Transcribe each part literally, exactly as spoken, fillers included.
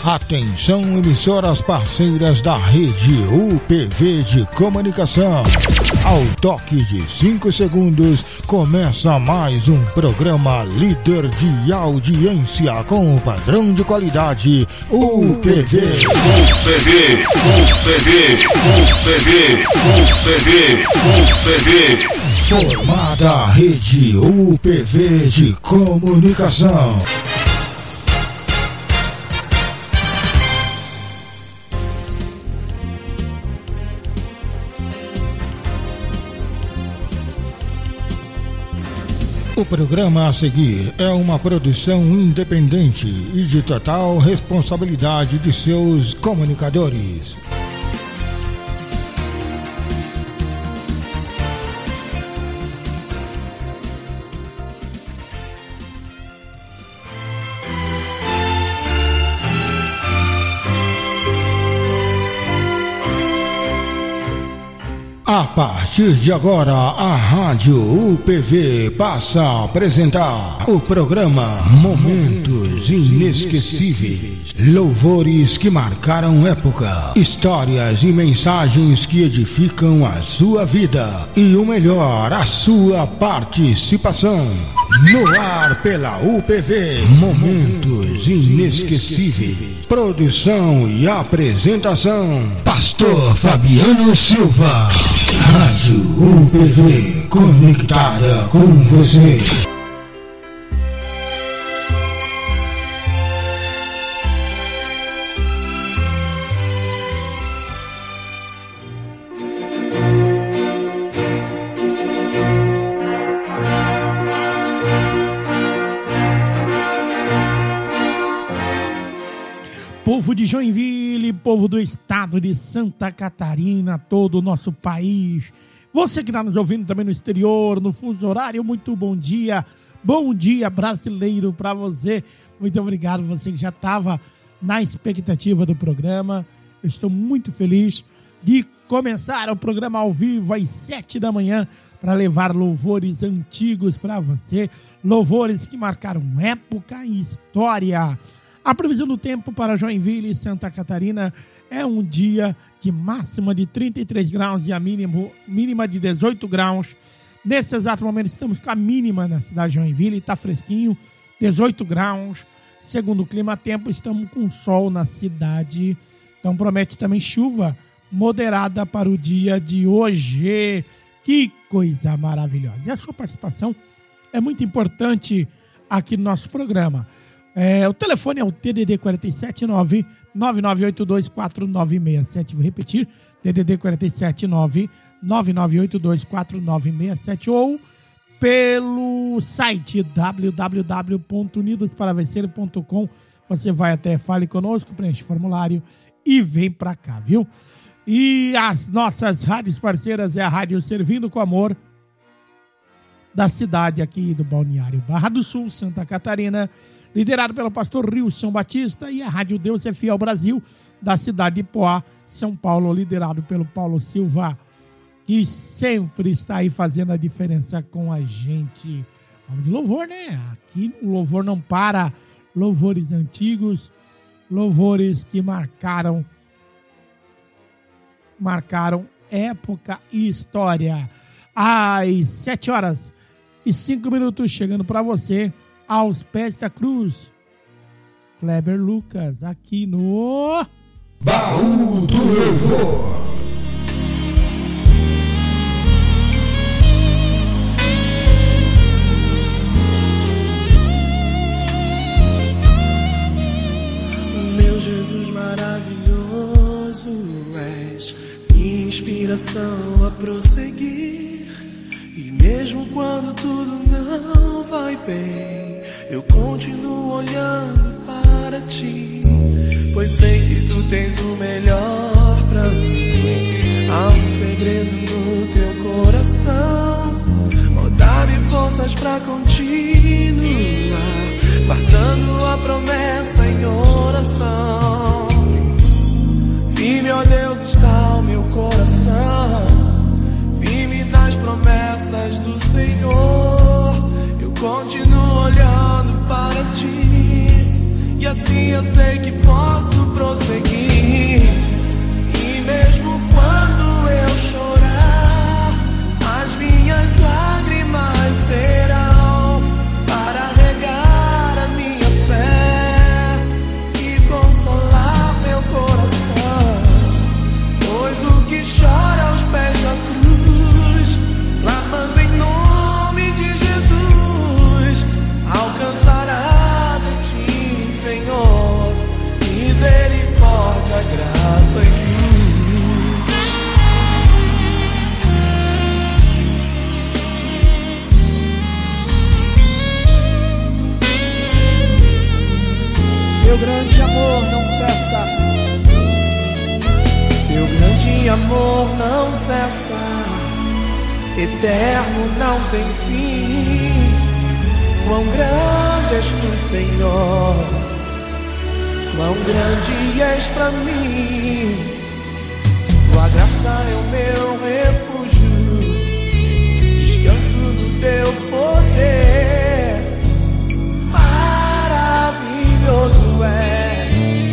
Atenção, emissoras parceiras da rede U P V de comunicação. Ao toque de cinco segundos, começa mais um programa líder de audiência com padrão de qualidade U P V. U P V, U P V, U P V, U P V, U P V. Formada a rede U P V de comunicação. O programa a seguir é uma produção independente e de total responsabilidade de seus comunicadores. A partir de agora, a Rádio U P V passa a apresentar o programa Momentos Inesquecíveis. Louvores que marcaram época, histórias e mensagens que edificam a sua vida e o melhor, a sua participação. No ar pela U P V, Momentos Inesquecíveis. Produção e apresentação, Pastor Fabiano Silva. Rádio U P V, conectada com você. Povo de Joinville, povo do estado de Santa Catarina, todo o nosso país. Você que está nos ouvindo também no exterior, no fuso horário, muito bom dia. Bom dia brasileiro para você. Muito obrigado, você que já estava na expectativa do programa. Eu estou muito feliz de começar o programa ao vivo às sete da manhã para levar louvores antigos para você. Louvores que marcaram época e história. A previsão do tempo para Joinville e Santa Catarina é um dia de máxima de trinta e três graus e a mínima, mínima de dezoito graus. Nesse exato momento estamos com a mínima na cidade de Joinville, está fresquinho, dezoito graus. Segundo o clima-tempo, estamos com sol na cidade. Então promete também chuva moderada para o dia de hoje. Que coisa maravilhosa. E a sua participação é muito importante aqui no nosso programa. É, o telefone é o T D D quatro sete nove, nove nove oito dois, quatro nove seis sete. Vou repetir, T D D quatro sete nove, nove nove oito dois, quatro nove seis sete ou pelo site w w w ponto unidos para vencer ponto com. Você vai até Fale Conosco, preenche o formulário e vem pra cá, viu? E as nossas rádios parceiras é a Rádio Servindo com Amor, da cidade aqui do Balneário Barra do Sul, Santa Catarina, liderado pelo pastor Rilson Batista, e a Rádio Deus é Fiel Brasil, da cidade de Poá, São Paulo, liderado pelo Paulo Silva, que sempre está aí fazendo a diferença com a gente. Vamos de louvor, né? Aqui o louvor não para, louvores antigos, louvores que marcaram, marcaram época e história. Às sete horas e cinco minutos, chegando para você, aos pés da cruz, Kleber Lucas, aqui no Baú do Louvor. Meu Jesus maravilhoso, és minha inspiração a prosseguir. E mesmo quando tudo não vai bem, eu continuo olhando para ti, pois sei que tu tens o melhor pra mim. Há um segredo no teu coração, oh, dá-me forças pra continuar, guardando a promessa em oração. Firme, ó Deus, está o meu coração, firme nas promessas do Senhor. Eu continuo olhando para ti, E assim eu sei que posso prosseguir. E mesmo quando eu chorar, as minhas lágrimas serão para regar a minha fé e consolar meu coração. Pois o que chora aos pés da cruz, clamando em nome de Jesus, alcançará de ti, Senhor, misericórdia, graça e luz. Teu grande amor não cessa, teu grande amor não cessa, eterno não tem fim. Quão grande és tu, Senhor, quão grande és pra mim. Tua graça é o meu refúgio, descanso no teu poder. Maravilhoso é,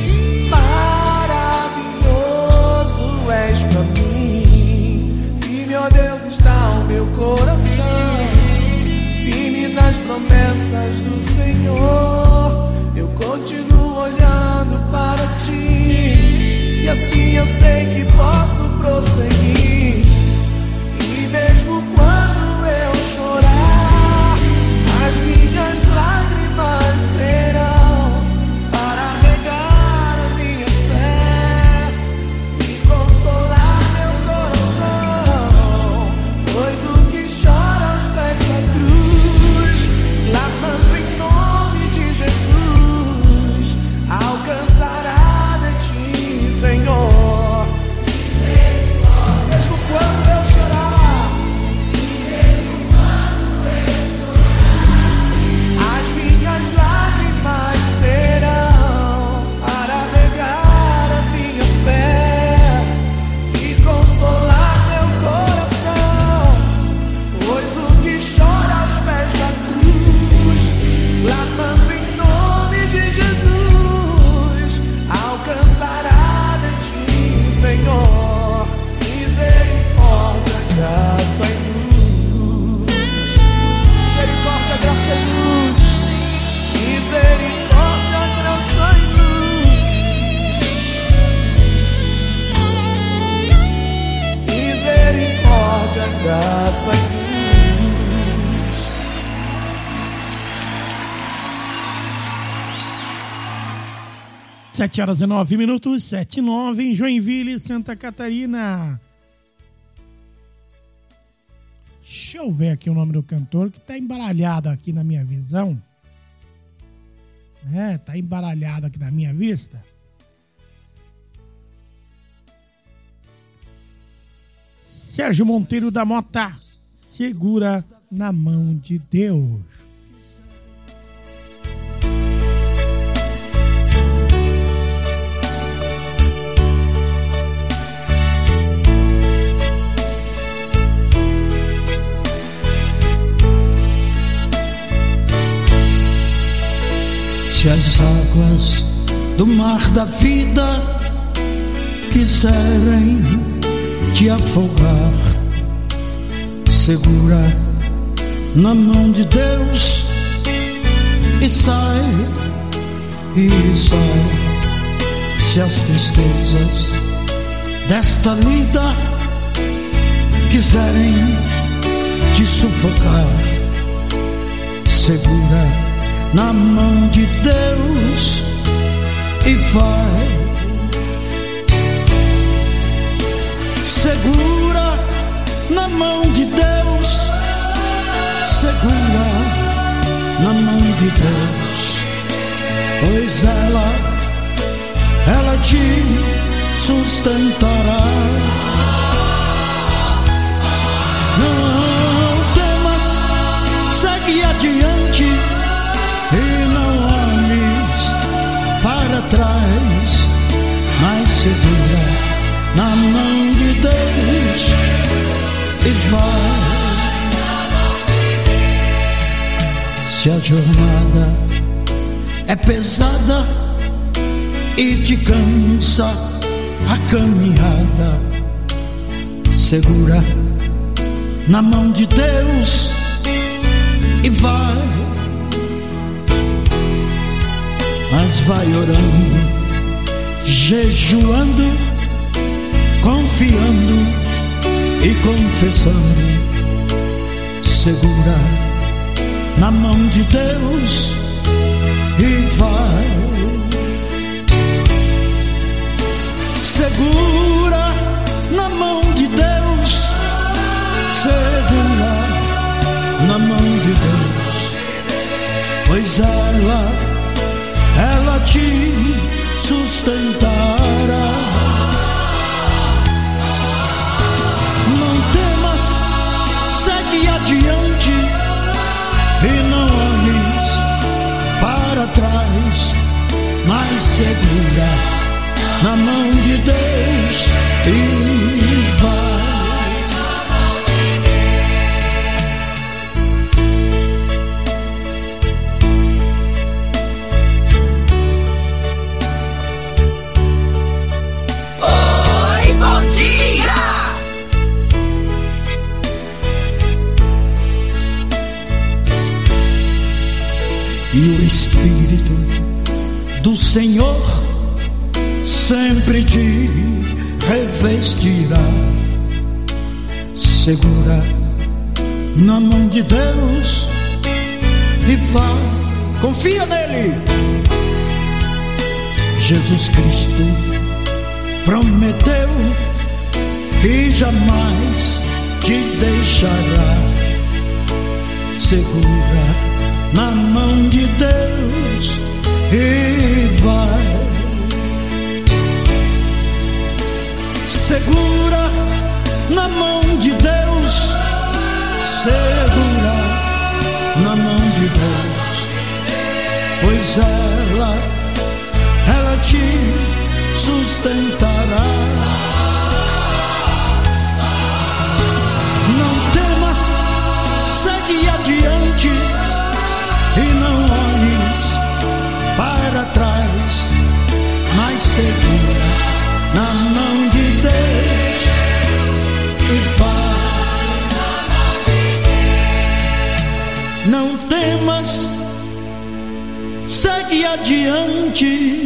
maravilhoso és pra mim. Firme, ó Deus, está o meu coração, firme nas promessas do Senhor. Eu continuo olhando para ti, e assim eu sei que posso prosseguir. E mesmo quando eu chorar, as minhas lágrimas serão para regar a minha fé e consolar meu coração. Pois o que chora aos pés da cruz, clamando em nome de Jesus, alcançará de ti, Senhor. Mesmo quando eu chorar, as minhas lágrimas serão para regar a minha fé e consolar meu coração. Pois o que chora aos pés da cruz, clamando em nome de Jesus, alcançará de ti, Senhor, misericórdia, graça e luz. Misericórdia, graça e luz. Misericórdia, graça e luz. Misericórdia, graça e luz. sete horas e nove minutos, sete e nove em Joinville, Santa Catarina. Deixa eu ver aqui o nome do cantor, que tá embaralhado aqui na minha visão. É, tá embaralhado aqui na minha vista. Sérgio Monteiro da Mota, segura na mão de Deus. Se as águas do mar da vida quiserem te afogar, segura na mão de Deus e sai, e sai. Se as tristezas desta vida quiserem te sufocar, segura na mão de Deus e vai. Segura na mão de Deus, segura na mão de Deus, pois ela, ela te sustentará. Não temas, segue adiante e não olhes para trás, mas segura na mão de Deus e vai. Se a jornada é pesada e te cansa a caminhada. Segura na mão de Deus e vai, mas vai orando, jejuando, confiando e confessando. Segura na mão de Deus e vai. Segura na mão de Deus, segura na mão de Deus, pois ela, ela te sustentará. Não temas, segue adiante e não olhes para trás, mas segura na mão de Deus e vai. Oi, bom dia! E o Espírito do Senhor sempre te revestirá. Segura na mão de Deus e vai, confia nele. Jesus Cristo prometeu que jamais te deixará. Segura na mão de Deus e vai. Segura na mão de Deus, segura na mão de Deus, pois ela, ela te sustentará. Não temas, segue adiante e não olhes para trás, mas segura na mão de Deus e vai. Não temas, segue adiante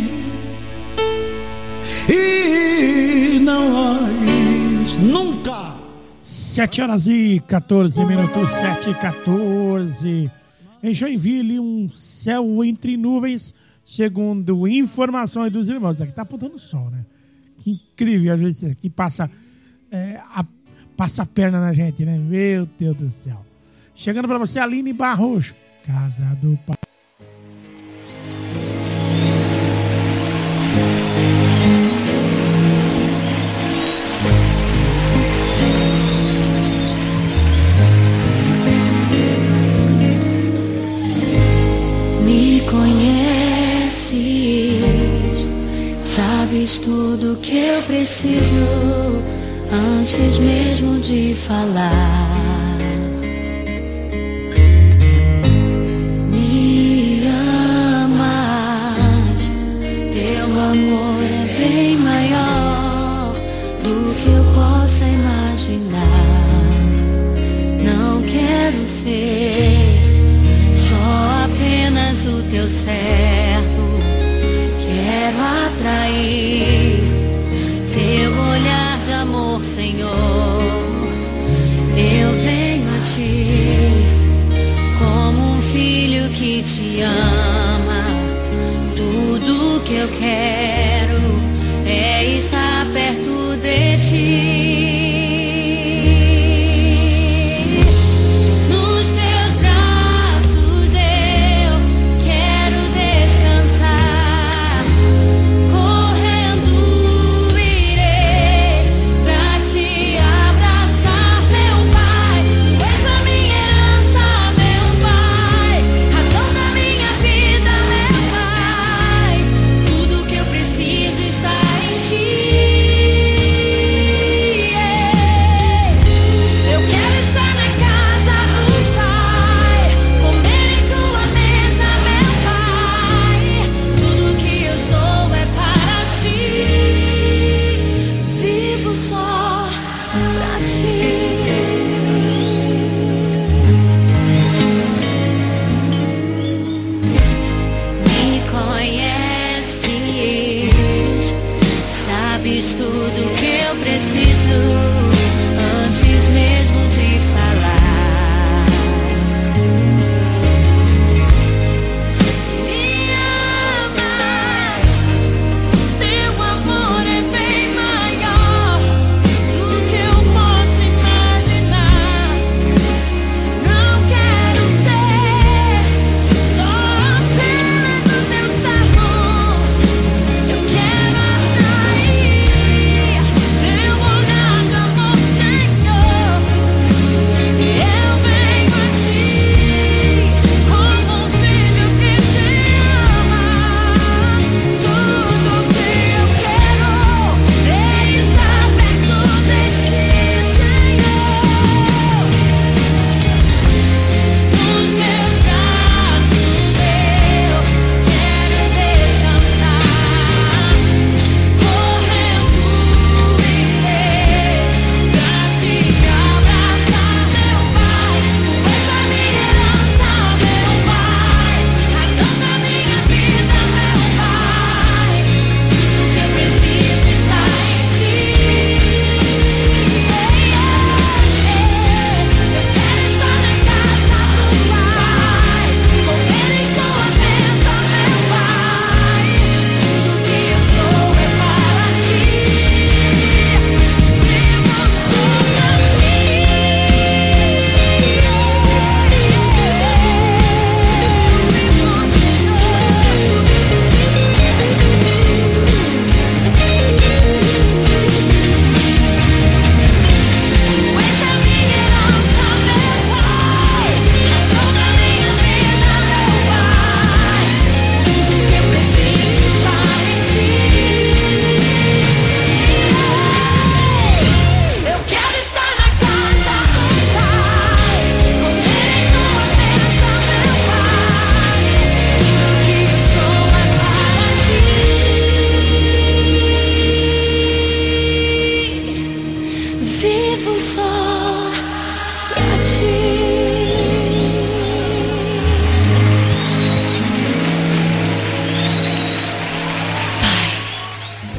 e não olhes nunca. Sete horas e quatorze minutos, sete e quatorze. Em Joinville, um céu entre nuvens, segundo informações dos irmãos. Aqui tá apontando sol, né? Que incrível, às vezes aqui passa, é, a, passa a perna na gente, né? Meu Deus do céu. Chegando pra você, Aline Barros, Casa do Pai. Me conheces, sabes tudo que eu preciso antes mesmo de falar. Me amas, teu amor é bem maior do que eu possa imaginar. Não quero ser só apenas o teu servo, quero atrair teu olhar de amor, Senhor. Eu venho a ti como um filho que te ama. Tudo que eu quero é estar perto de ti. Ti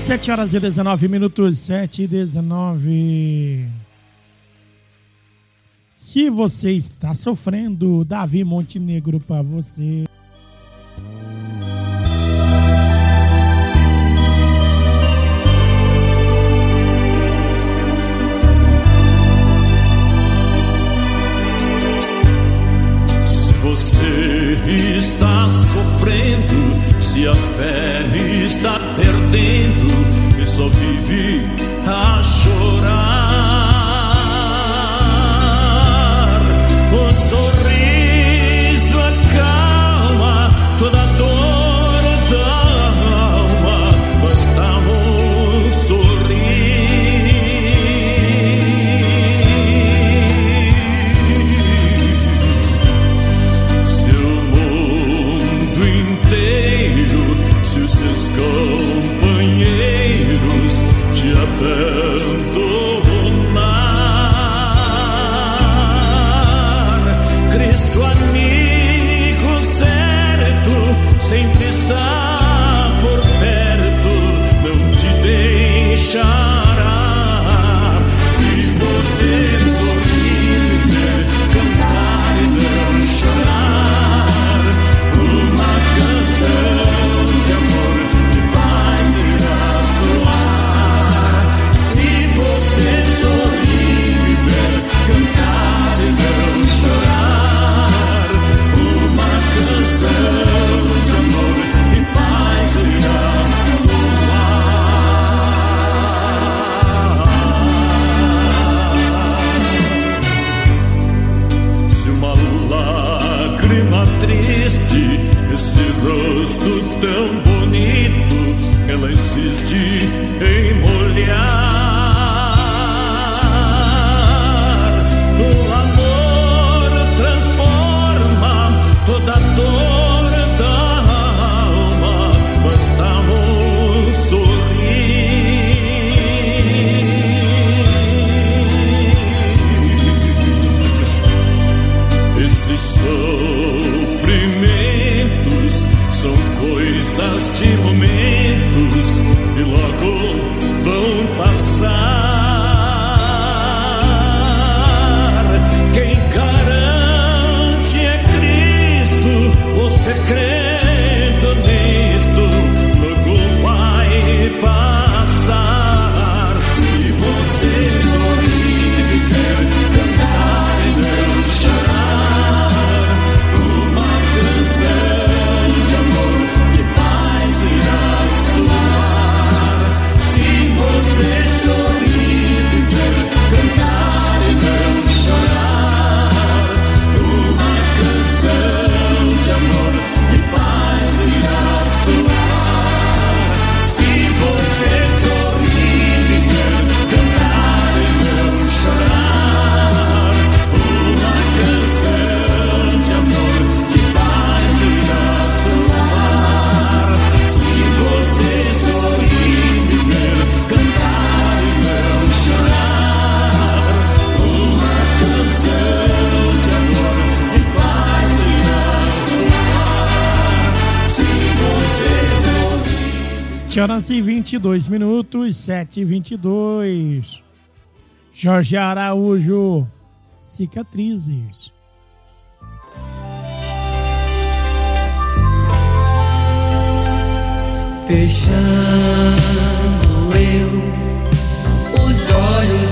sete horas e dezenove minutos, sete e dezenove. Se você está sofrendo, Davi Montenegro para você. Se você está sofrendo, se a fé está perdendo e só vive a chorar, o sorriso acalma toda dor da alma, basta um sorrir. Se o mundo inteiro, se os seus companheiros te abandonar, Cristo amigo certo sempre está por perto, não te deixará. Se você sorrir, cantar e não chorar, uma canção de amor, de paz irá soar. Se você sorrir, viver, cantar e não chorar, uma canção de amor e paz irá soar. Se uma lágrima triste, esse rosto tão bonito, ela insiste em molhar, o amor transforma toda dor da alma, basta um sorrir. Esses sofrimentos são coisas de momentos e logo vão passar. Quem garante é Cristo, o segredo nisto logo vai passar. Se você sorrir, viver, cantar e não chorar, uma canção de amor, de paz irá soar. Se você sorrir, viver, cantar e não chorar, uma canção de amor, de paz irá soar. Se você sorrir, viver, cantar e não chorar, uma canção de amor, de paz irá soar. Se você sorrir, viver, cantar e não chorar, uma canção de amor e paz irá soar. Se você sorrir. sete horas e vinte e dois minutos, sete e vinte e dois. Jorge Araújo, Cicatrizes. Fechando eu os olhos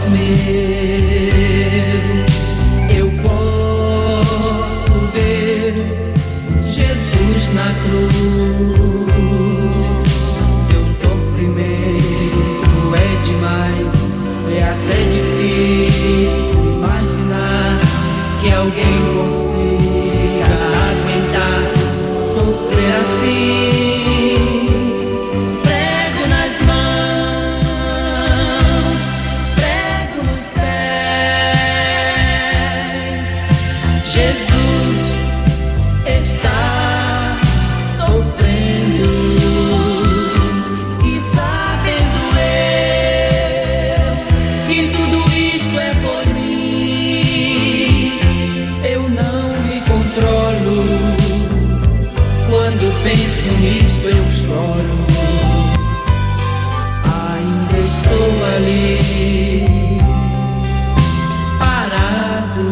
meus, eu posso ver Jesus na cruz. Seu sofrimento é demais, é até difícil imaginar que alguém consiga aguentar sofrer assim. Prego nas mãos, prego nos pés. Jesus está sofrendo e sabendo eu que tudo isto é por mim. Eu não me controlo, quando penso nisto eu choro. estou ali, parado.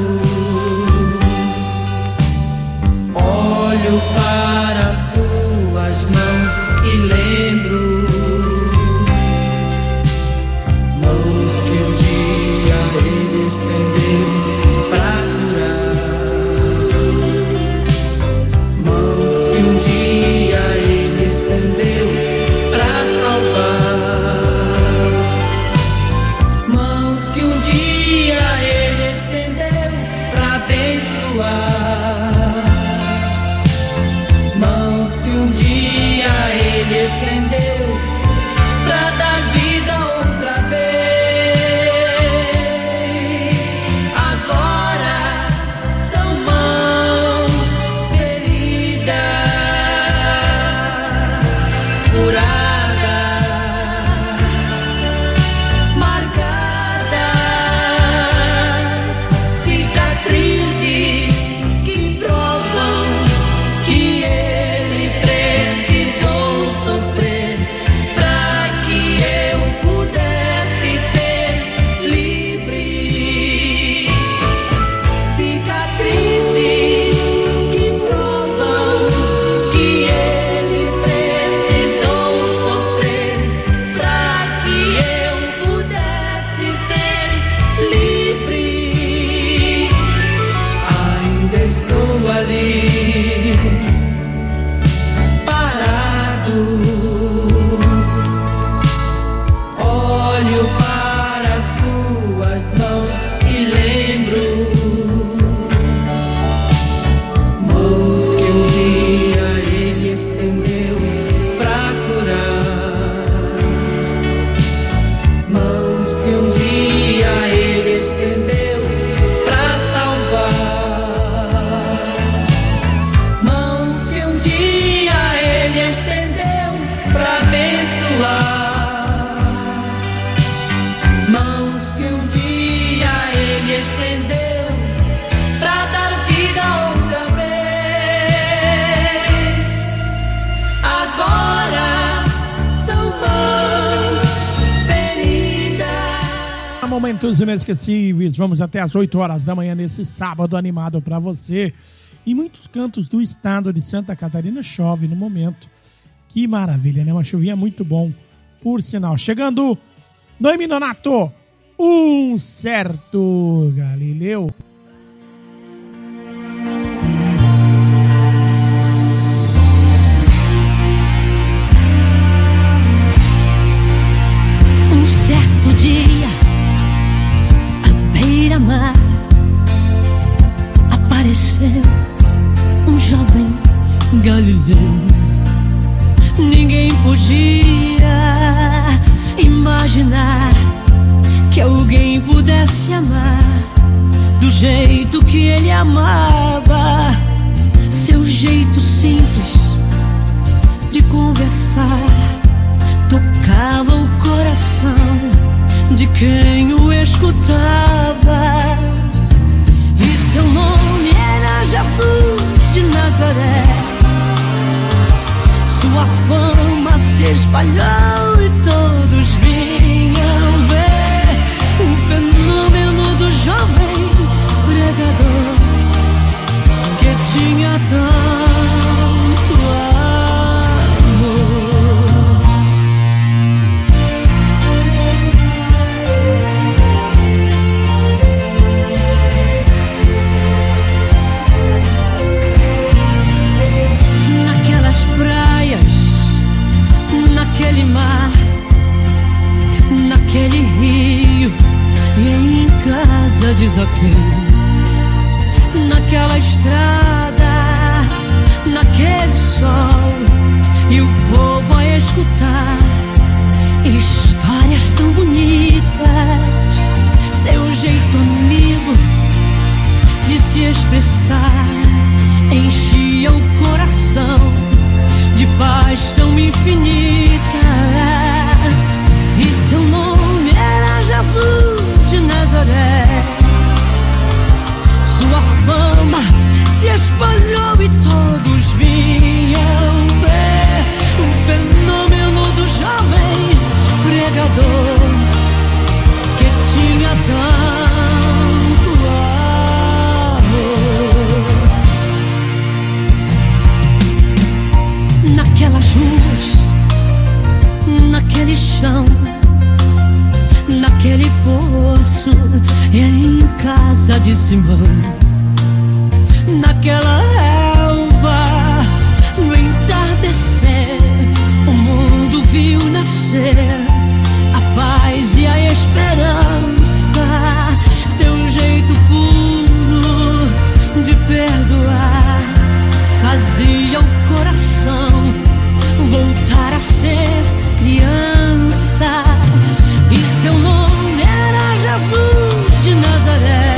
Olho para suas mãos e lembro mãos que um dia ele estendeu pra curar, mãos que um dia ele estendeu pra salvar, mãos que um dia ele estendeu pra abençoar, mãos que um dia ele estendeu pra dar vida outra vez. Agora são mãos feridas, curadas, marcadas, cicatrizes que provam que ele precisou sofrer pra que eu pudesse ser livre. Cicatrizes que provam que ele precisou sofrer pra que eu pudesse ser livre. Ainda estou ali, parado. Olho para suas mãos e lembro mãos que um dia ele estendeu pra curar, mãos que um dia ele estendeu pra salvar, mãos que um dia ele estendeu pra abençoar, mãos que um dia ele estendeu pra dar vida outra vez. Agora são mãos feridas. Momentos inesquecíveis, vamos até as oito horas da manhã nesse sábado animado pra você. Em muitos cantos do estado de Santa Catarina chove no momento. Que maravilha, né? Uma chuvinha muito bom, por sinal. Chegando, Noemi Nonato, um certo Galileu. Um certo dia, à beira-mar, apareceu um jovem Galileu. Ninguém podia imaginar que alguém pudesse amar do jeito que ele amava. Seu jeito simples de conversar tocava o coração de quem o escutava. E seu nome era Jesus de Nazaré. Sua fama se espalhou e todos vinham ver o fenômeno do jovem pregador que tinha tanto amor. Naquelas praias, naquele mar, naquele rio e em casa de Zaqueu, naquela estrada, naquele sol, e o povo a escutar histórias tão bonitas. Seu jeito amigo de se expressar enchia o coração de paz tão infinita. E seu nome era Jesus de Nazaré. Sua fama se espalhou e todos vinham ver o fenômeno do jovem pregador em casa de Simão. Naquela relva, no entardecer, o mundo viu nascer a paz e a esperança. Seu jeito puro de perdoar fazia o coração voltar a ser criança. E seu nome era Jesus de Nazaré.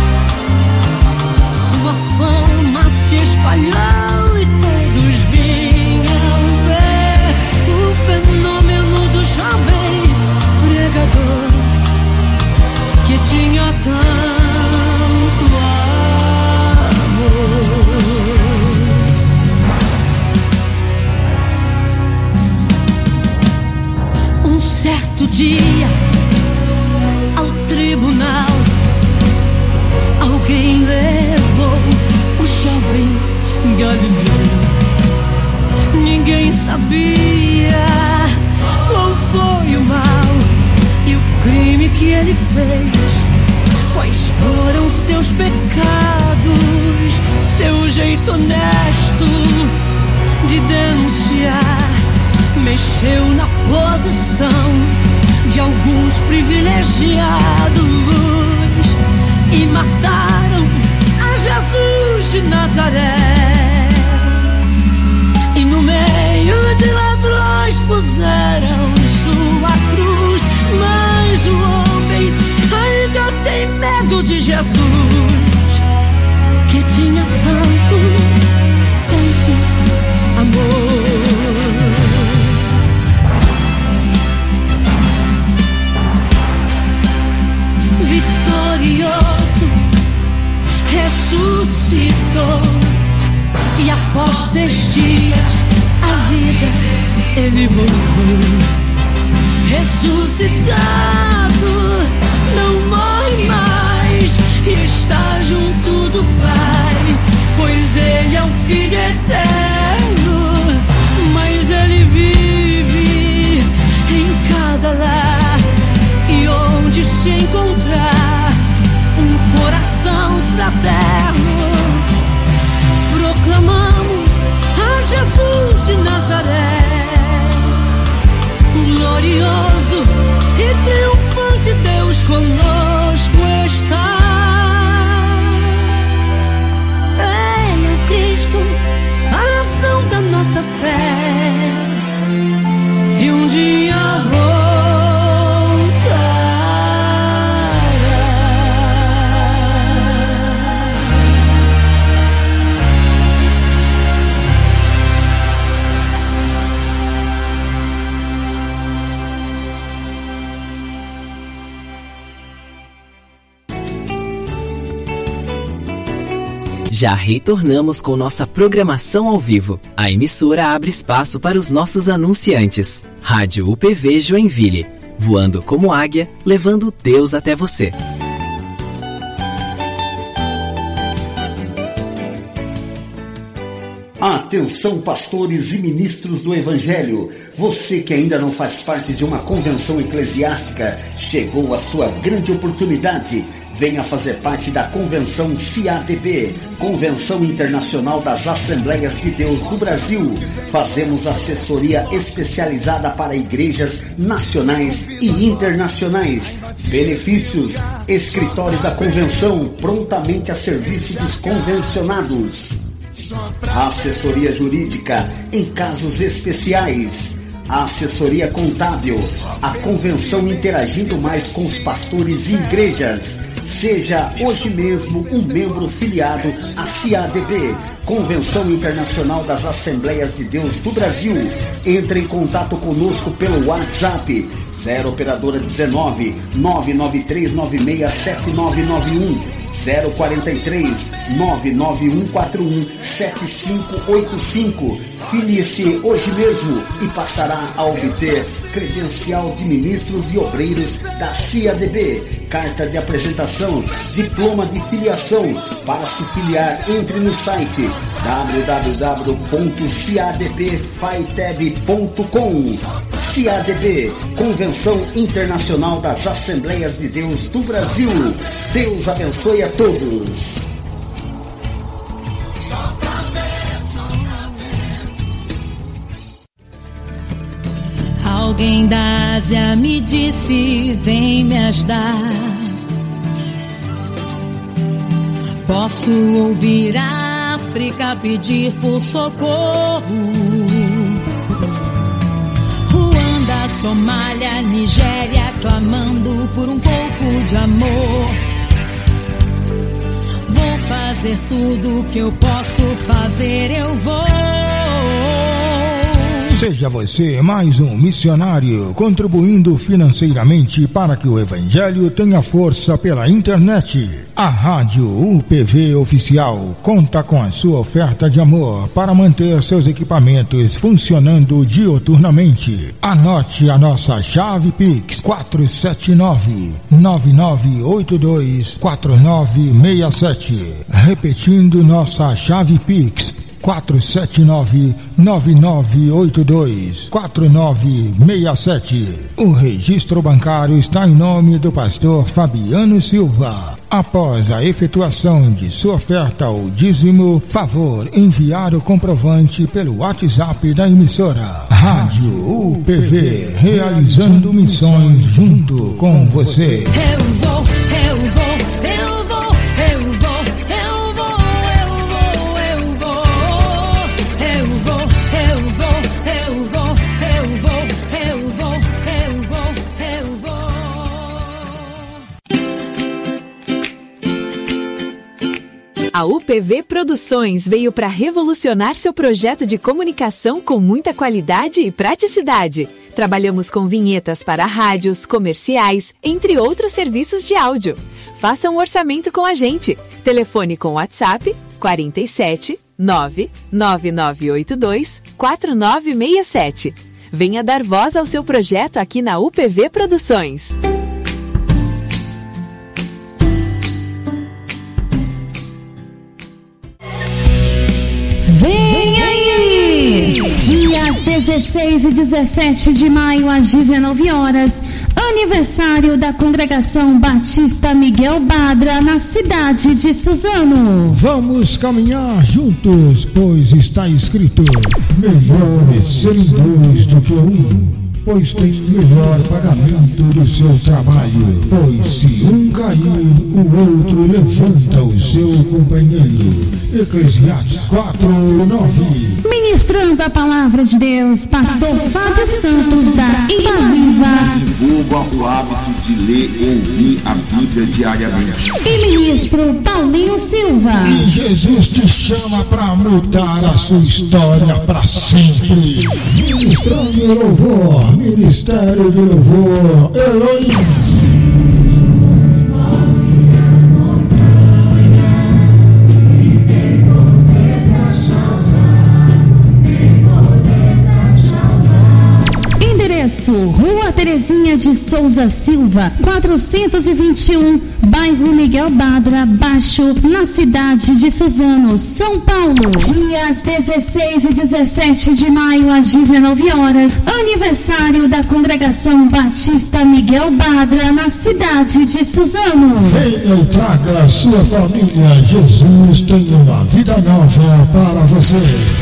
Sua fama se espalhou e todos vinham ver o fenômeno do jovem pregador que tinha tanto amor. Um certo dia, ao tribunal, alguém levou o jovem Galileu. Ninguém sabia qual foi o mal e o crime que ele fez. Quais foram seus pecados? Seu jeito honesto de denunciar mexeu na posição de alguns privilegiados e mataram a Jesus de Nazaré. E no meio de ladrões puseram sua cruz, mas o homem ainda tem medo de Jesus, que tinha tanto, tanto amor. Vitorioso, ressuscitou, e após três dias a vida ele voltou. Ressuscitado, não morre mais e está junto do Pai, pois ele é o Filho eterno. Mas ele vive em cada lar, e onde se encontrar um coração fraterno, proclamamos a Jesus de Nazaré. Glorioso e triunfante Deus conosco está. Ele é o Cristo, a razão da nossa fé, e um dia Já retornamos com nossa programação ao vivo. A emissora abre espaço para os nossos anunciantes. Rádio U P V Joinville, voando como águia, levando Deus até você. Atenção, pastores e ministros do Evangelho. Você que ainda não faz parte de uma convenção eclesiástica, chegou a sua grande oportunidade. Venha fazer parte da Convenção C A D B, Convenção Internacional das Assembleias de Deus do Brasil. Fazemos assessoria especializada para igrejas nacionais e internacionais. Benefícios: escritório da convenção, prontamente a serviço dos convencionados. Assessoria jurídica em casos especiais. Assessoria contábil. A convenção interagindo mais com os pastores e igrejas. Seja hoje mesmo um membro filiado à C A D B, Convenção Internacional das Assembleias de Deus do Brasil. Entre em contato conosco pelo WhatsApp zero operadora dezenove, nove nove três nove seis sete nove nove um, zero quarenta e três, nove nove um quatro um sete cinco oito cinco. Filie-se hoje mesmo e passará a obter credencial de ministros e obreiros da C A D B, carta de apresentação, diploma de filiação. Para se filiar, entre no site w w w ponto c a d b faiteb ponto com. C A D B, Convenção Internacional das Assembleias de Deus do Brasil. Deus abençoe a todos. Alguém da Ásia me disse, vem me ajudar. Posso ouvir a África pedir por socorro. Ruanda, Somália, Nigéria clamando por um pouco de amor. Vou fazer tudo o que eu posso fazer, eu vou. Seja você mais um missionário, contribuindo financeiramente para que o Evangelho tenha força pela internet. A Rádio U P V Oficial conta com a sua oferta de amor para manter seus equipamentos funcionando dioturnamente. Anote a nossa chave Pix quatro sete nove, nove nove oito dois, quatro nove seis sete. Repetindo nossa chave Pix quatro sete nove, nove nove oito dois, quatro nove seis sete. O registro bancário está em nome do pastor Fabiano Silva. Após a efetuação de sua oferta ou dízimo, favor enviar o comprovante pelo WhatsApp da emissora. Rádio U P V, realizando missões junto com você. Eu vou, eu vou, eu vou, eu vou, eu vou, eu vou, eu vou, eu vou, eu vou, eu vou, eu vou, eu vou, eu vou, eu vou. A U P V Produções veio para revolucionar seu projeto de comunicação com muita qualidade e praticidade. Trabalhamos com vinhetas para rádios, comerciais, entre outros serviços de áudio. Faça um orçamento com a gente. Telefone com WhatsApp quarenta e sete, nove nove nove oito dois, quatro nove seis sete. Venha dar voz ao seu projeto aqui na U P V Produções. Vem aí! Dias dezesseis e dezessete de maio, às dezenove horas, aniversário da Congregação Batista Miguel Badra, na cidade de Suzano. Vamos caminhar juntos, pois está escrito: melhor é serem dois do que um, pois tem melhor pagamento do seu trabalho. Pois se um cair, o outro levanta o seu companheiro. Eclesiastes quatro, nove. Ministrando a palavra de Deus, pastor Fábio Santos da Ibaviva. Desenvolva o hábito de ler e ouvir a Bíblia diariamente. E ministro Paulinho Silva. E Jesus te chama para mudar a sua história para sempre. Ministrando louvor, Ministério de Louvor, Elohim. Rua Terezinha de Souza Silva, quatrocentos e vinte e um, bairro Miguel Badra, Baixo, na cidade de Suzano, São Paulo. Dias dezesseis e dezessete de maio, às dezenove horas, aniversário da Congregação Batista Miguel Badra, na cidade de Suzano. Venha e traga a sua família. Jesus tem uma vida nova para você.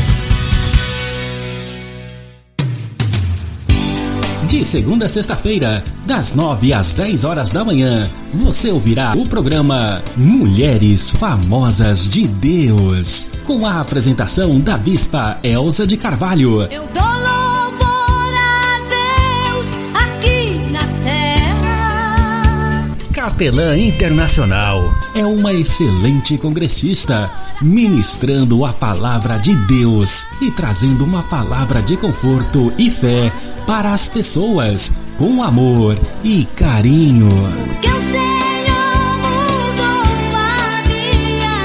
De segunda a sexta-feira, das nove às dez horas da manhã, você ouvirá o programa Mulheres Famosas de Deus, com a apresentação da bispa Elza de Carvalho. Eu dou louvor a Deus aqui na terra. Capelã Internacional é uma excelente congressista, ministrando a palavra de Deus e trazendo uma palavra de conforto e fé para as pessoas, com amor e carinho. Que o Senhor mudou a minha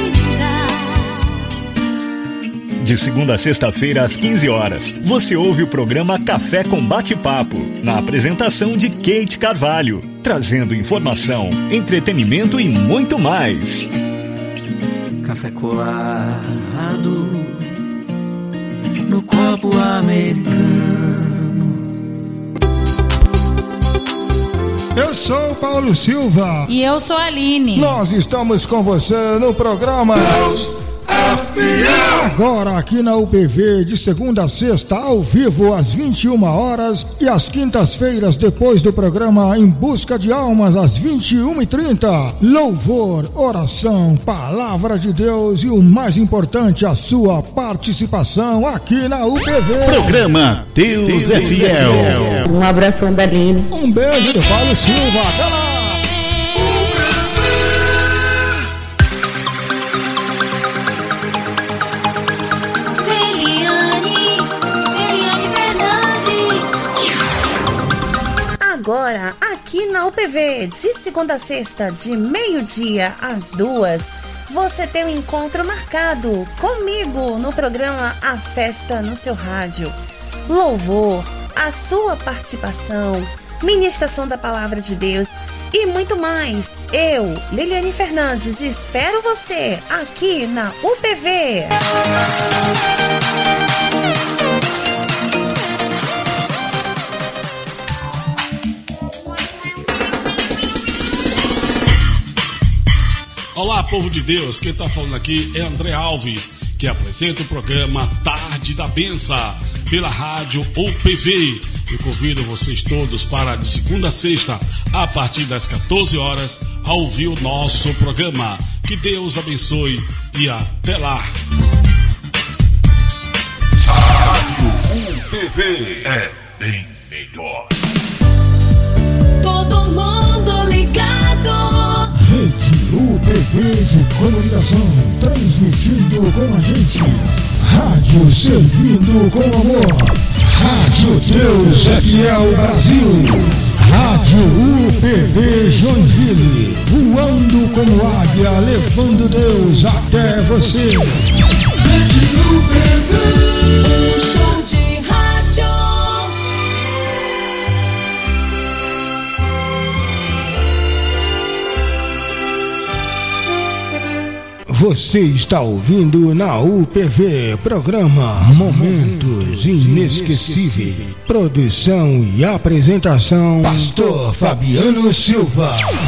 vida. De segunda a sexta-feira, às quinze horas, você ouve o programa Café com Bate-Papo, na apresentação de Kate Carvalho, trazendo informação, entretenimento e muito mais. Café coado no copo americano, Eu sou Paulo Silva. E eu sou a Aline. Nós estamos com você no programa Deus é Fiel. Agora aqui na U P V, de segunda a sexta, ao vivo, às vinte e uma horas. E às quintas-feiras, depois do programa Em Busca de Almas, às vinte e uma e trinta. Louvor, oração, palavra de Deus e o mais importante, a sua participação aqui na U P V. Programa Deus, Deus é Fiel. Um abração da Aline. Um beijo do Paulo Silva. Até lá. Agora, aqui na U P V, de segunda a sexta, de meio-dia às duas, você tem um encontro marcado comigo no programa A Festa no Seu Rádio. Louvor, a sua participação, ministração da Palavra de Deus e muito mais. Eu, Liliane Fernandes, espero você aqui na U P V. Olá, povo de Deus, quem está falando aqui é André Alves, que apresenta o programa Tarde da Benção, pela rádio U P V. Eu convido vocês todos para, de segunda a sexta, a partir das quatorze horas, a ouvir o nosso programa. Que Deus abençoe e até lá. Rádio U P V é bem melhor. Todo mundo ligado. Rede U P V de comunicação, transmitindo com a gente. Rádio servindo com amor. Rádio Deus é Fiel Brasil. Rádio U P V Joinville, voando como águia, levando Deus até você. Rede U P V, show de rádio. Você está ouvindo na U P V, programa Momentos Inesquecíveis. Produção e apresentação, Pastor Fabiano Silva.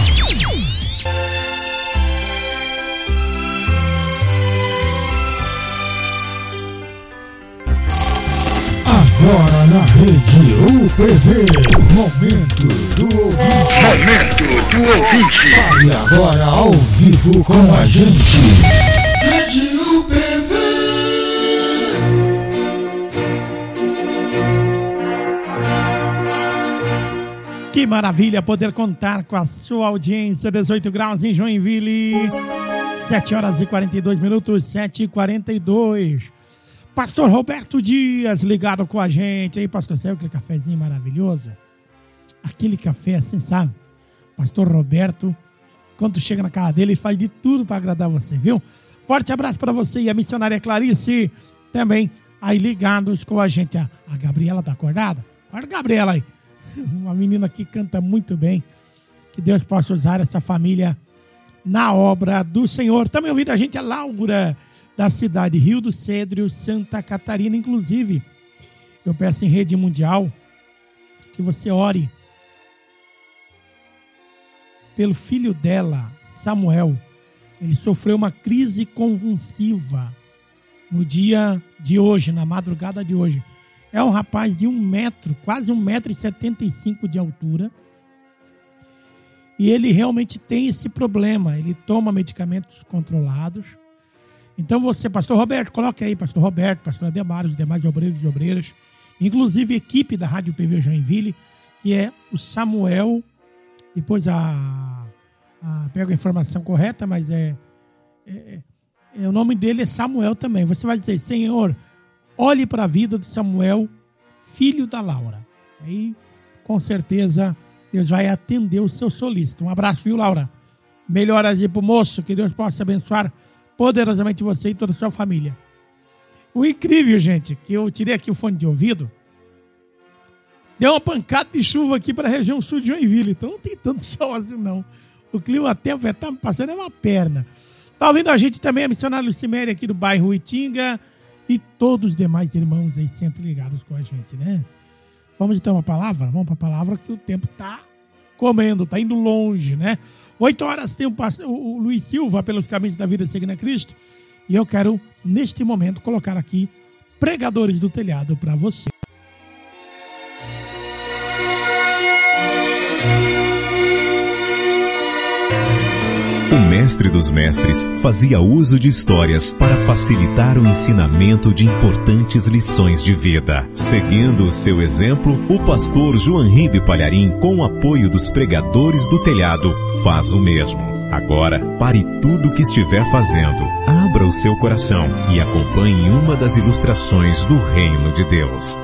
Agora na rede U P V, Momento do Ouvinte. Momento do Ouvinte. Fale agora ao vivo com a gente. Rede U P V. Que maravilha poder contar com a sua audiência. dezoito graus em Joinville, sete horas e quarenta e dois minutos, sete e quarenta e dois. Pastor Roberto Dias ligado com a gente. Aí, pastor, sabe aquele cafezinho maravilhoso? Aquele café assim, sabe? Pastor Roberto, quando chega na casa dele, ele faz de tudo para agradar você, viu? Forte abraço para você e a missionária Clarice também aí ligados com a gente. A, a Gabriela tá acordada? Olha a Gabriela aí. Uma menina que canta muito bem. Que Deus possa usar essa família na obra do Senhor. Também ouvindo a gente a Laura, da cidade Rio do Cedro, Santa Catarina. Inclusive, eu peço em rede mundial que você ore pelo filho dela, Samuel. Ele sofreu uma crise convulsiva no dia de hoje, na madrugada de hoje. É um rapaz de um metro, quase um metro e setenta e cinco de altura. E ele realmente tem esse problema. Ele toma medicamentos controlados. Então você, pastor Roberto, coloque aí, pastor Roberto, pastor Ademar, os demais obreiros e obreiras, inclusive equipe da Rádio P V Joinville, que é o Samuel, depois a, a pego a informação correta, mas é, é, é o nome dele é Samuel também. Você vai dizer, Senhor, olhe para a vida do Samuel, filho da Laura. Aí, com certeza, Deus vai atender o seu solista. Um abraço, viu, Laura? Melhoras aí pro moço, que Deus possa abençoar poderosamente você e toda a sua família. O incrível, gente, que eu tirei aqui o fone de ouvido, deu uma pancada de chuva aqui para a região sul de Joinville, então não tem tanto sol assim não. O clima tempo está me passando é uma perna. Tá ouvindo a gente também, a missionária Luciméria aqui do bairro Itinga e todos os demais irmãos aí sempre ligados com a gente, né? Vamos então para a palavra? Vamos para a palavra que o tempo tá comendo, está indo longe, né? Oito horas tem o, o Luiz Silva pelos caminhos da vida seguindo a Cristo. E eu quero, neste momento, colocar aqui Pregadores do Telhado para você. O mestre dos mestres fazia uso de histórias para facilitar o ensinamento de importantes lições de vida. Seguindo o seu exemplo, o pastor João Ribe Palharim, com o apoio dos Pregadores do Telhado, faz o mesmo. Agora, pare tudo o que estiver fazendo, abra o seu coração e acompanhe uma das ilustrações do Reino de Deus.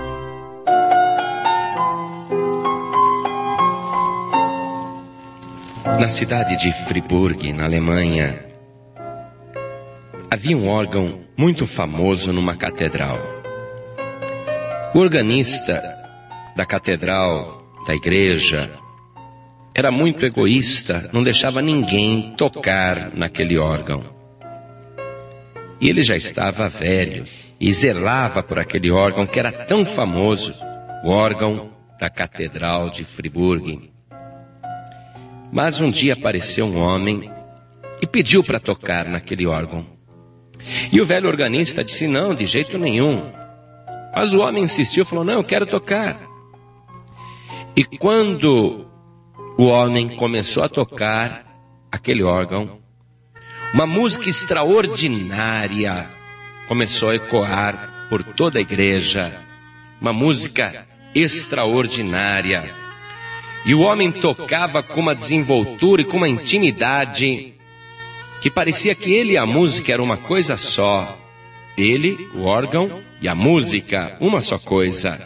Na cidade de Friburgo, na Alemanha, havia um órgão muito famoso numa catedral. O organista da catedral, da igreja, era muito egoísta, não deixava ninguém tocar naquele órgão. E ele já estava velho e zelava por aquele órgão que era tão famoso, o órgão da catedral de Friburgo. Mas um dia apareceu um homem e pediu para tocar naquele órgão. E o velho organista disse, não, de jeito nenhum. Mas o homem insistiu, falou, não, eu quero tocar. E quando o homem começou a tocar aquele órgão, uma música extraordinária começou a ecoar por toda a igreja. Uma música extraordinária. E o homem tocava com uma desenvoltura e com uma intimidade que parecia que ele e a música eram uma coisa só. Ele, o órgão, e a música, uma só coisa.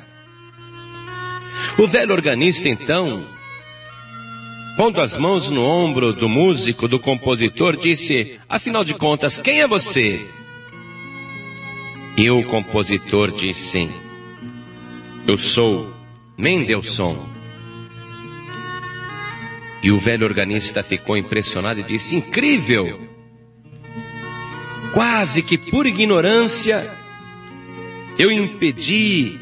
O velho organista, então, pondo as mãos no ombro do músico, do compositor, disse, afinal de contas, quem é você? E o compositor disse, eu sou Mendelssohn. E o velho organista ficou impressionado e disse, incrível! Quase que por ignorância eu impedi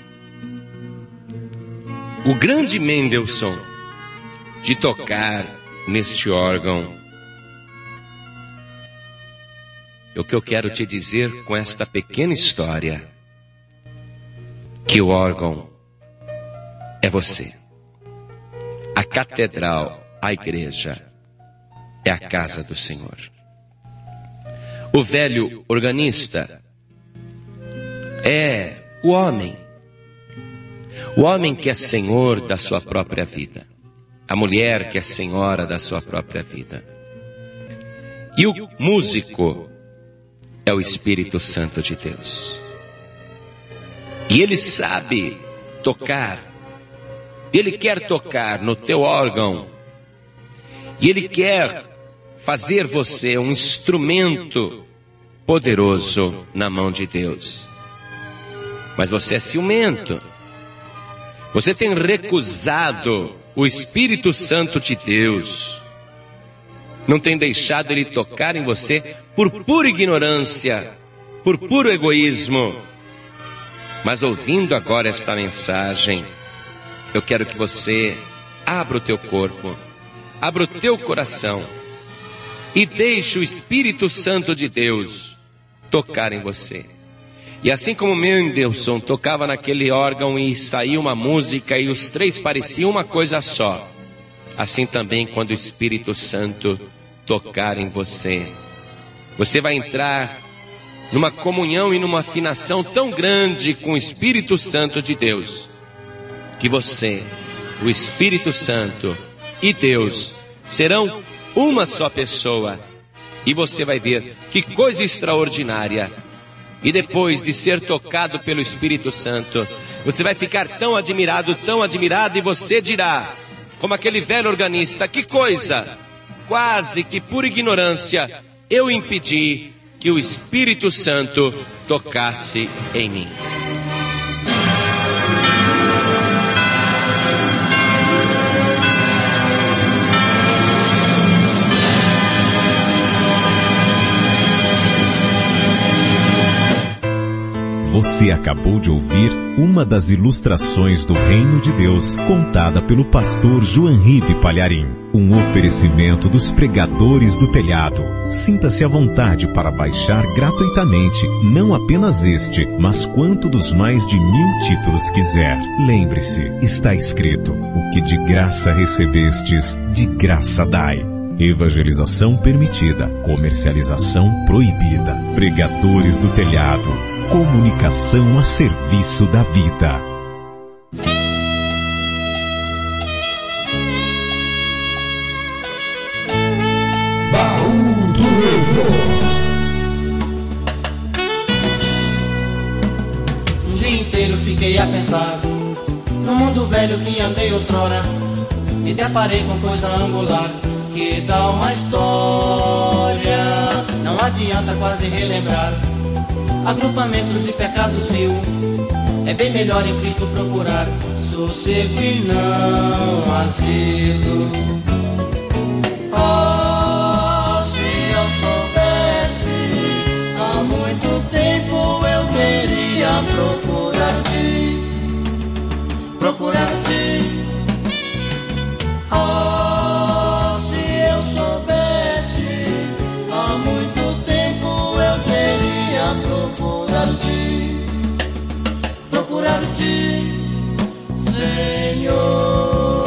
o grande Mendelssohn de tocar neste órgão. O que eu quero te dizer com esta pequena história, que o órgão é você. A catedral, a igreja, é a casa do Senhor. O velho organista é o homem. O homem que é senhor da sua própria vida. A mulher que é senhora da sua própria vida. E o músico é o Espírito Santo de Deus. E ele sabe tocar. Ele quer tocar no teu órgão. E ele quer fazer você um instrumento poderoso na mão de Deus. Mas você é ciumento. Você tem recusado o Espírito Santo de Deus. Não tem deixado ele tocar em você por pura ignorância, por puro egoísmo. Mas ouvindo agora esta mensagem, eu quero que você abra o teu corpo, abra o teu coração e deixe o Espírito Santo de Deus tocar em você. E assim como Mendelssohn tocava naquele órgão e saía uma música e os três pareciam uma coisa só, assim também quando o Espírito Santo tocar em você, você vai entrar numa comunhão e numa afinação tão grande com o Espírito Santo de Deus, que você, o Espírito Santo e Deus serão uma só pessoa. E você vai ver que coisa extraordinária. E depois de ser tocado pelo Espírito Santo, você vai ficar tão admirado, tão admirado, e você dirá, como aquele velho organista, que coisa! Quase que por ignorância eu impedi que o Espírito Santo tocasse em mim. Você acabou de ouvir uma das ilustrações do Reino de Deus, contada pelo pastor Joanribe Palharim. Um oferecimento dos pregadores do telhado. Sinta-se à vontade para baixar gratuitamente, não apenas este, mas quanto dos mais de mil títulos quiser. Lembre-se, está escrito: o que de graça recebestes, de graça dai. Evangelização permitida, comercialização proibida. Pregadores do telhado. Comunicação a serviço da vida. Baú do Louvor. Um dia inteiro fiquei a pensar no mundo velho que andei outrora. Me deparei com coisa angular que dá uma história. Não adianta quase relembrar agrupamentos e pecados vil. É bem melhor em Cristo procurar sossego e não asilo. Oh, se eu soubesse, há muito tempo eu teria procurado-te, procurado-te. Oh, se eu soubesse, há muito tempo eu teria procurado-te, procurado-te, Senhor.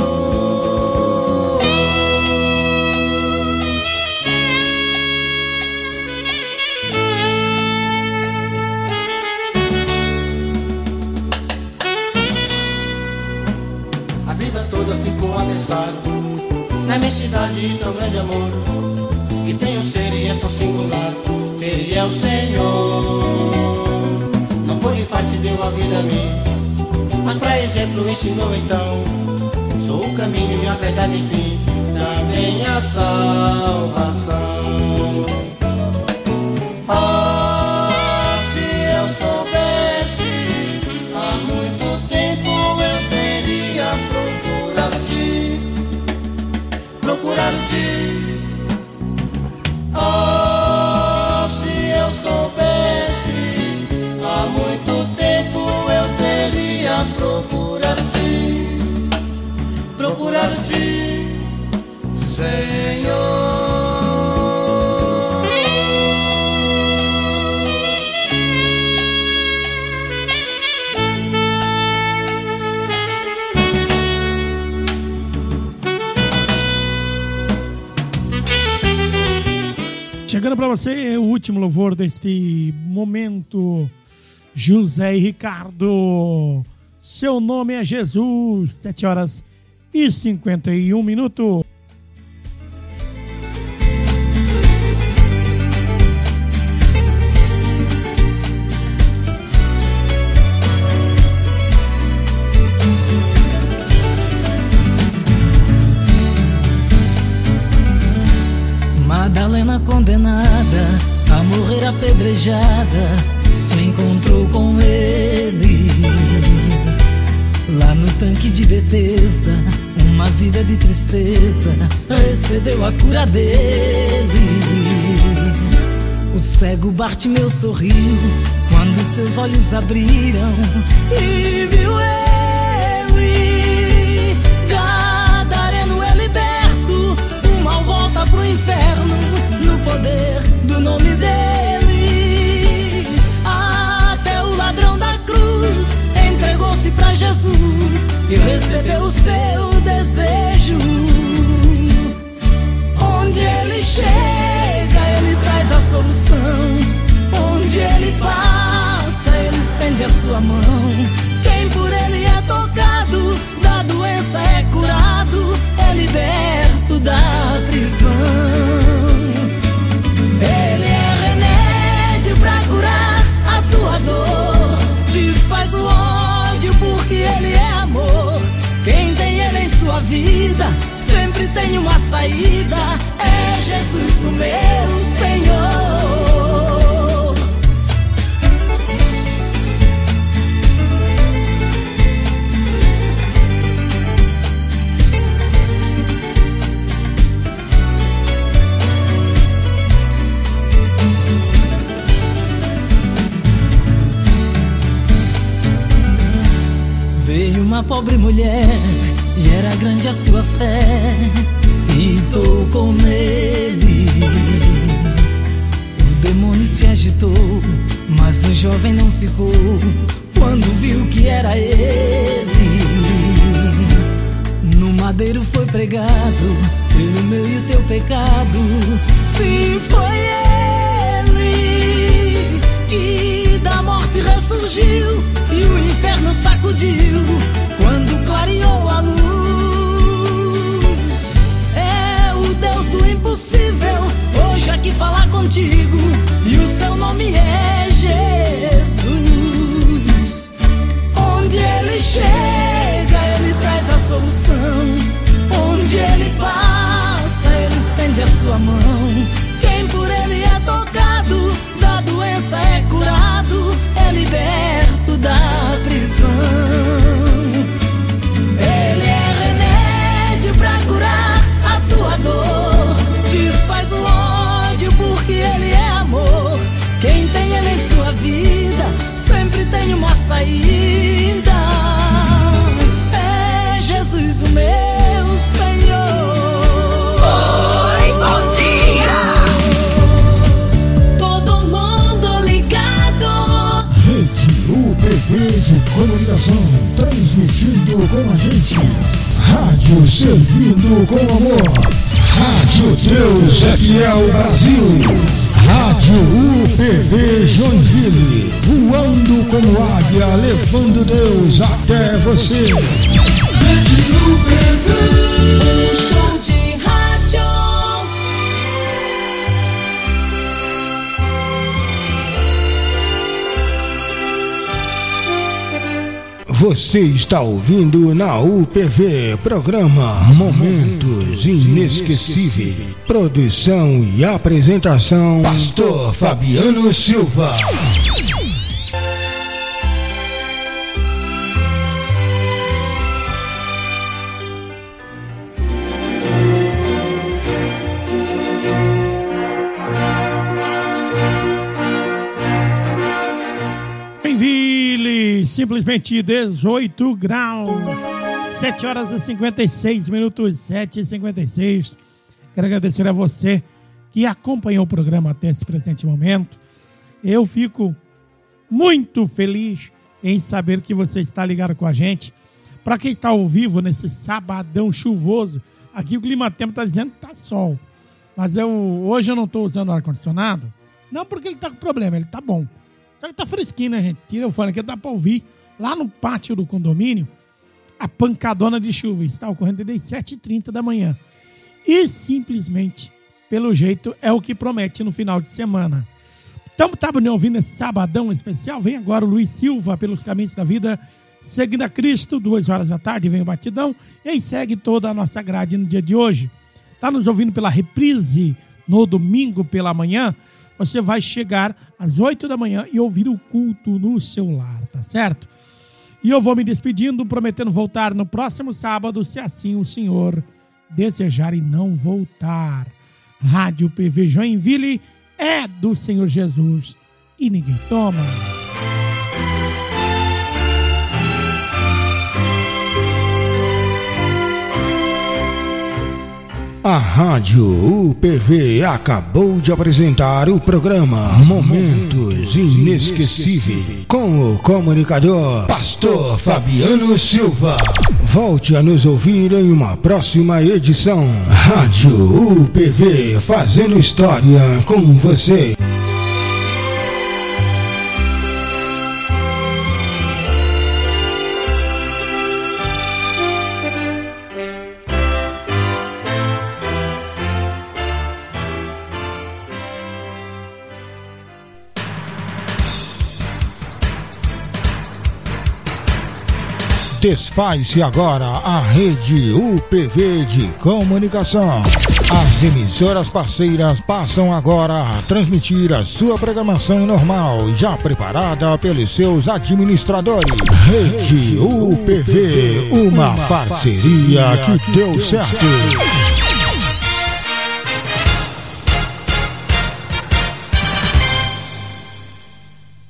A vida toda ficou a pensar na imensidade e tão grande amor que tem um ser e é tão singular. Ele é o Senhor. Não por infarto deu a vida a mim, mas pra exemplo ensinou então. Sou o caminho e a verdade, enfim, também a salvação. Oh, se eu soubesse, há muito tempo eu teria procurado-te, procurado-te. Oh, se eu soubesse, há muito tempo eu teria procurado-te, procurado-te, Senhor. Chegando para você o último louvor deste momento, José e Ricardo. Seu nome é Jesus. Sete horas e cinquenta e um minutos. Madalena condenada a morrer apedrejada se encontrou com ele lá no tanque de Betesda. Uma vida de tristeza recebeu a cura dele. O cego Bartimeu sorriu quando seus olhos abriram e viu ele. Gadareno é liberto, o mal volta pro inferno no poder do nome dele. Até o ladrão da cruz entregou-se pra Jesus e recebeu o seu desejo. Onde ele chega, ele traz a solução. Onde ele passa, ele estende a sua mão. Quem por ele é tocado, da doença é curado, é liberto da prisão. Ele é remédio pra curar a tua dor, desfaz o ódio porque ele é amor. Quem tem ele em sua vida sempre tem uma saída. É Jesus o meu Senhor. Veio uma pobre mulher e era grande a sua fé, e tocou nele. O demônio se agitou, mas o jovem não ficou quando viu que era ele. No madeiro foi pregado pelo meu e o teu pecado. Sim, foi ele que da morte ressurgiu e o inferno sacudiu quando clareou a luz. É o Deus do impossível, hoje aqui falar contigo, e o seu nome é Jesus. Onde ele chega, ele traz a solução. Onde ele passa, ele estende a sua mão. Quem por ele é tocado, da doença é curado, é liberto da prisão. Ele é remédio pra curar a tua dor, desfaz o ódio porque ele é amor. Quem tem ele em sua vida sempre tem uma saída. É Jesus o meu Senhor. Oi, bom dia. Todo mundo ligado. Rede U P V de comunicação, transmitindo com a gente. Rádio servindo com amor. Rádio Deus é Fiel Brasil. Rádio U P V Joinville, voando como águia, levando Deus até você. Rádio U P V, Show de rádio. Você está ouvindo na U P V, programa Momentos Inesquecíveis. Produção e apresentação, Pastor Fabiano Silva. Simplesmente dezoito graus, sete horas e cinquenta e seis minutos, sete e cinquenta e seis. Quero agradecer a você que acompanhou o programa até esse presente momento. Eu fico muito feliz em saber que você está ligado com a gente. Para quem está ao vivo nesse sabadão chuvoso, aqui o clima-tempo está dizendo que está sol. Mas eu, hoje eu não estou usando ar-condicionado, não porque ele está com problema, ele está bom. Só que tá fresquinho, né, gente? Tira o fone aqui, dá pra ouvir lá no pátio do condomínio a pancadona de chuva. Está ocorrendo desde sete e trinta da manhã. E simplesmente, pelo jeito, é o que promete no final de semana. Então, tava me ouvindo esse sabadão especial? Vem agora o Luiz Silva pelos caminhos da vida, seguindo a Cristo, duas horas da tarde, vem o batidão. E aí segue toda a nossa grade no dia de hoje. Tá nos ouvindo pela reprise no domingo pela manhã? Você vai chegar às oito da manhã e ouvir o culto no seu lar, tá certo? E eu vou me despedindo, prometendo voltar no próximo sábado, se assim o Senhor desejar e não voltar. Rádio P V Joinville é do Senhor Jesus e ninguém toma. A Rádio U P V acabou de apresentar o programa Momentos Inesquecíveis com o comunicador Pastor Fabiano Silva. Volte a nos ouvir em uma próxima edição. Rádio U P V, fazendo história com você. Desfaz-se agora a rede U P V de comunicação. As emissoras parceiras passam agora a transmitir a sua programação normal, já preparada pelos seus administradores. Rede U P V, uma parceria que deu certo.